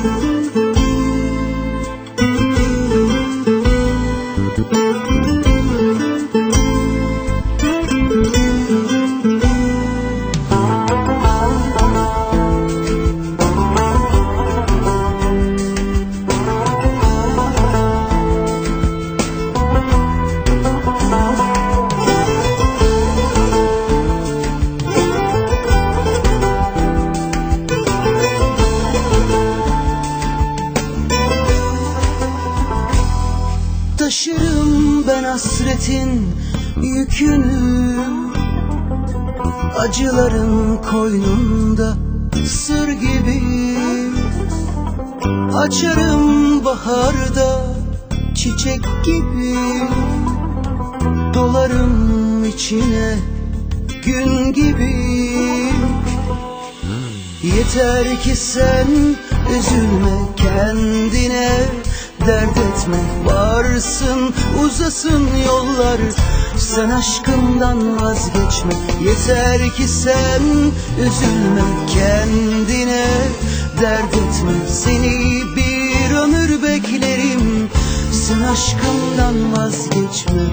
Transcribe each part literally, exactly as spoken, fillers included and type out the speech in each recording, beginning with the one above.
Taşırım ben hasretin yükünü, acıların koynunda sır gibi. Açarım baharda çiçek gibi, dolarım içine gün gibi. Yeter ki sen üzülme kendine, dert etme varsın uzasın yollar, sen aşkımdan vazgeçme. Yeter ki sen üzülme kendine, dert etme, seni bir ömür beklerim, sen aşkımdan vazgeçme.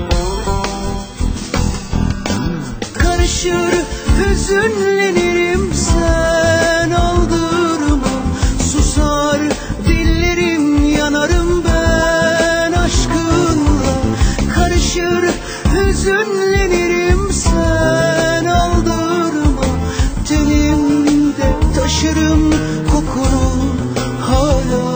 Karışır hüzünlenirim sen aldırma, susar dillerim yanarım ben aşkınla. Karışır hüzünlenirim sen aldırma, tenimde taşırım kokunu hala.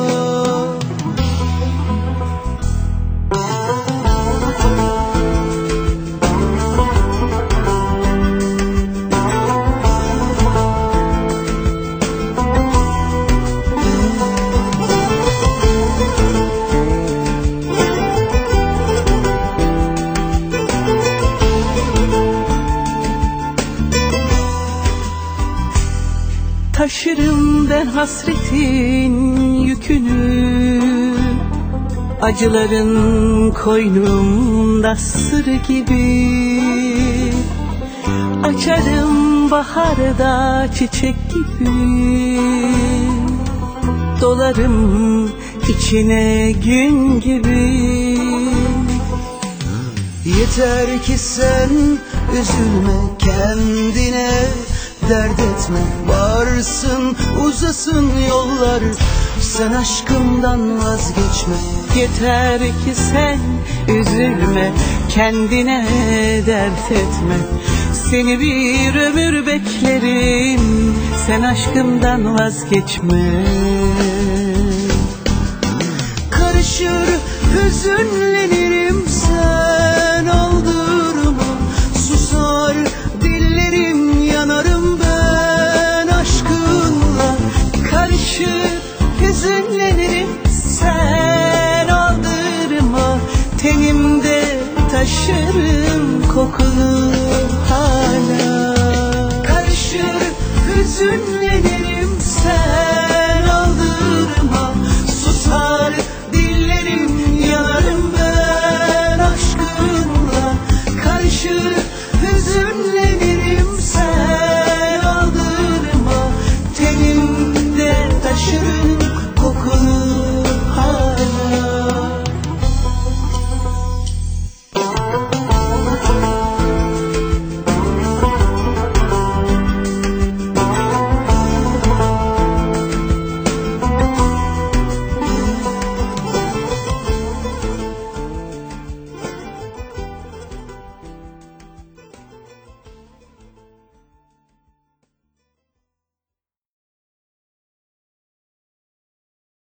Taşırım ben hasretin yükünü, acıların koynumda sır gibi. Açarım baharda çiçek gibi, dolarım içine gün gibi. Yeter ki sen üzülme kendine, dert etme varsın uzasın yollar, sen aşkımdan vazgeçme. Yeter ki sen üzülme kendine, dert etme, seni bir ömür beklerim, sen aşkımdan vazgeçme. Karışır hüzünlenirim sen aldırma, susar dillerim yanarım ben aşkınla. Karışır